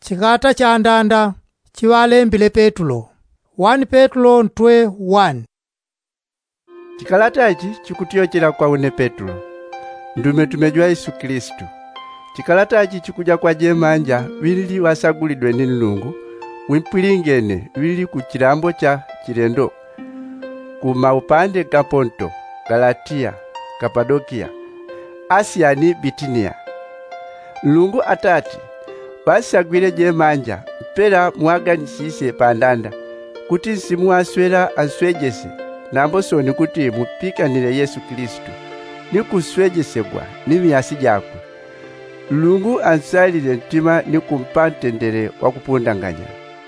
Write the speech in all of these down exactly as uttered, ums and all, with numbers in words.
Chikata cha ndanda chiwalembile Petulo. first Petulo ntwe one. Chikalata ichi chikutiyokera kwa une Petulo, ndume tumejwa Yesu Kristu. Chikalata ichi chikuja kwa jemanja wilili wasagulidwe ni Mulungu wimpwilingene wilili ku chilambo cha chilendo ku maupande ga Ponto, Galatia, Kapadokia, Asia ni Bitinia. Mulungu atati basagwile jemanja mpela mwaganisise pandanda kuti nsimu aswela answejese nambo soni kuti mupikanile Yesu Kristu ni kuswejesebwa ni miyasi jakwe. Mulungu ansalile ntima ni kumpantendele wakupundanganya.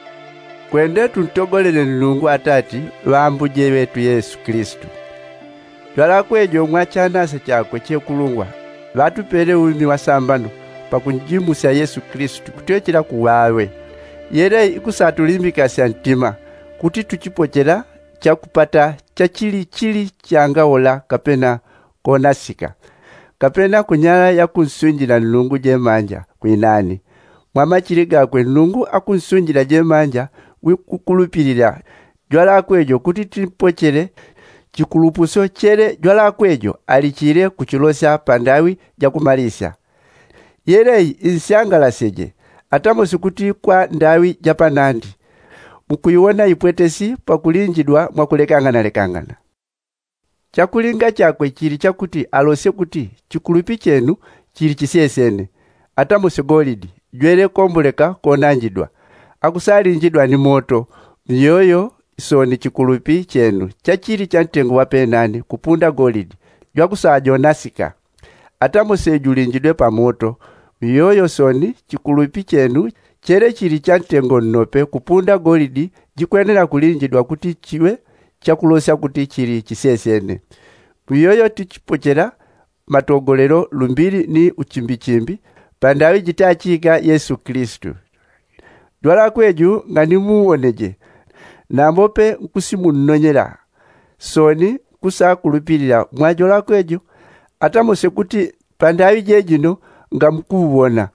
Kwende tuntogolele Mulungu atati wambuje wetu Yesu Kristu. Jwala kwejo mwachanasa chakwe chekulungwa watupele umi wasambano pakunjimusa Yesu Kristu kutwechela kuwawe. Yere ikusatulimbikasya ntima kuti tuchipochela chakupata chachili chili changaola kapena konasika kapena kunyala ya kunsunjila Mulungu jemanja kwinani. Mwama chiliga kwe Mulungu akunsunjila jemanja wikukulupilila jwala kwejo kuti tipochele chikulupuso chere jwala kwejo alichile kuchulosya pandawi jakumalisya. Yerei insyangala seje atamosi kuti kwa ndawi japanandi mukuyiwona ipwetesi pakulinjidwa mwakulekangana-lekangana. Chakulinga chakwe chili chakuti alose kuti chikulupi chenu chili chisesene atamosi golidi jwele kombuleka konanjidwa akusalinjidwa ni moto myoyo soni chikulupi chenu chachili chantengo wapenani kupunda golidi jwakusajonasika atamosi julinjidwe pa moto myoyo soni chikulupi chenu chere chili chantengo nnope kupunda golidi jikwenera kulinjidwa kuti chiwe chakulosya kuti chili chisesene. Myoyo tichipochela matogolero lumbili ni uchimbichimbi pandawi jitachika Yesu Kristu. Dwala kweju ngani muoneje nambope nkusimunonyela soni kusa kulupilila mwajola kweju atamose kuti pandawi jejino nga mkuwona.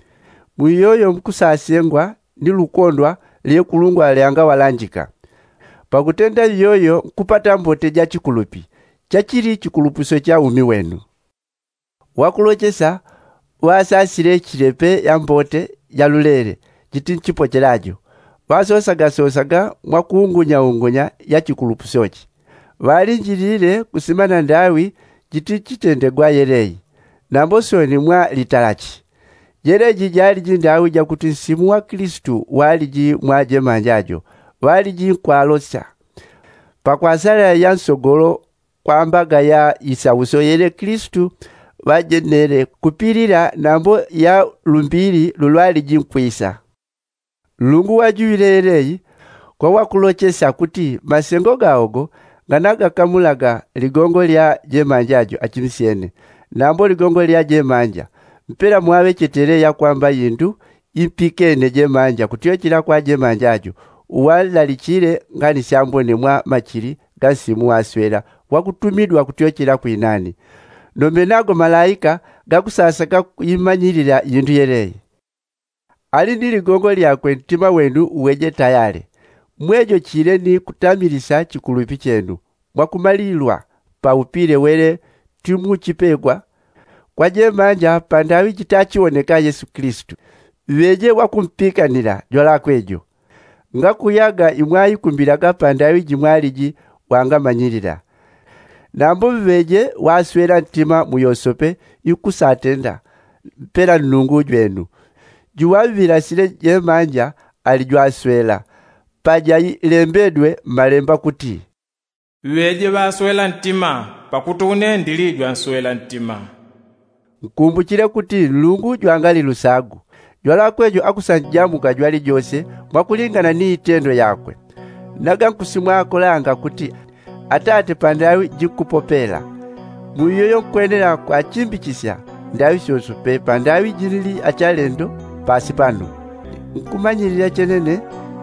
Mwiyoyo mkusasengwa ni lukondwa liye kulungwa leanga walanjika. Pakutenda yoyo kupata mbote ja chikulupi chachiri chikulupuso cha umi wenu. Wakulochesa wasasile chilepe ya mbote ya lulele jiti nchipochelajo wasosaga-sosaga mwakuungunya-ungunya ya chikulupusochi. Walinjilile kusimana ndawi jiti chitendegwa Yerei nambosoni mwa litalachi. Yereji jali jindawi ja kuti nsimu wa Kristu waliji mwa jemanjajo waliji kwalosa. Pakwasala ya nsogolo kwa mbaga ya isawuso yere Kristu wajenere kupilira nambo ya lumbili lulwaliji nkwisa. Lungu wajuile Yerei kwa wakulochesa kuti masengo gaogo nganaga kamulaga ligongo lya jemanjajo achimisiene nambo ligongo lya jemanja mpela mwawe chetere ya kwamba yindu impikene jemanja kutiyokila kwa jemanjajo uwalalichile ngani syambone mwa machili gansimu waswela wakutumidwa kutiyokila kwinani. Nomenago malaika gakusasaka imanyilila yindu Yerei. Ali ndi ligongo lyakwe ntima wenu uweje tayale. Mwejo chile ni kutamilisa chikulupi chenu mwakumalilwa pa upile wele timu chipegwa kwa jemanja pandawi chitachioneka Yesu Kristu. Weje wakumpikanila jola kwejo nga kuyaga imwayi kumbilaga pandawi jimwaliji wanga manyilila. Nambo weje waswela ntima muyosope ikusatenda mpela Mulungu jwenu juwavila sile jemanja alijwaswela paja lembedwe malemba kuti weje baswela ntima pakutune ndilijwa nswela ntima. Nkumbukile kuti Mulungu jwangali lusagu jwala kwejo akusanjamuka jwali jose mwakulingana ni itendo yakwe. Naga nkusimwa akolanga kuti atate pandawi jikupopela muyoyo nkwenera kwa chimbichisya ndawi sosope pandawi jinili achalendo pasi pano. Nkumanyilila chenene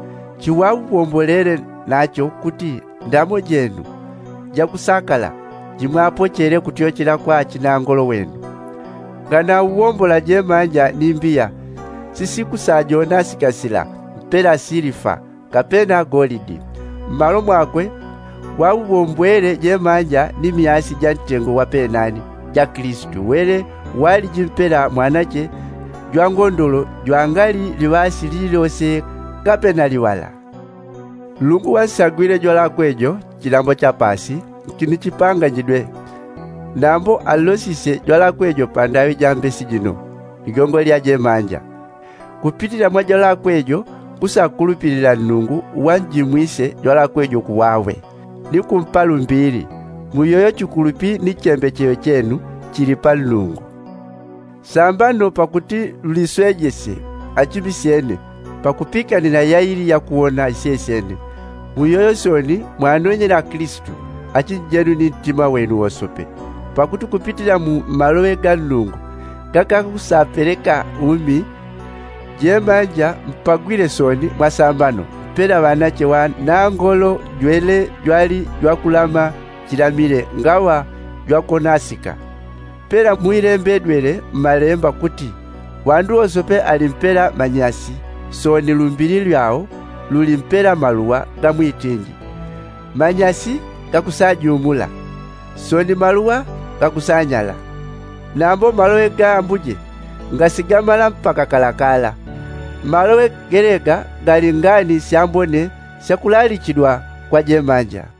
chiwawombolele nacho kuti ndamo jenu jakusakala jimwapochere kutiyokila kwa chinangolo wenu. Ngana uwombola jemanja nimbiya sisiku sa Jonasi kasila mpela silifa kapena golidi. Mmalo mwakwe waubombwele jemanja ni miyasi ja ntengo wa penani ja Kristu wele wali jimpela mwanache jwa ngondolo jwangali liwasi lilose kapena liwala. Lungu wansagwile jwala kwejo chilambo cha pasi kinichipanga njidwe. Nambo alosise jwala kwejo pandawi jambesi jino ligongo lya jemanja. Kupitila mwa jwala kwejo kusa kulupilila nungu wanjimwise jwala kwejo kuwawe. Ni kumpalu mbili muyoyo chukulupi ni chembe cheyo chenu chilipa nungu. Sambano pakuti luliswejese achibisene pakupika nina yairi ya kuona isesene. Muyoyo soni mwanonye na Kristu achijenu ni ntima wenu wosope. Pakuti kupitila mu malowe ga nungu kaka kusapeleka umi jemanja mpagwile soni mwasambano pela wanache wa nangolo jwele jwali jwakulama chilamile ngawa jwakonasika. Pela muilembe dwele malemba kuti wandu osope alimpela manyasi soni lumbili lyao lulimpela maluwa gamwitingi. Manyasi kakusajumula soni maluwa kakusanyala. Nambo malowe gambuje ngasigamala mpaka kalakala. Malowe gerega galingani syambone syakulalikidwa kwa jemanja.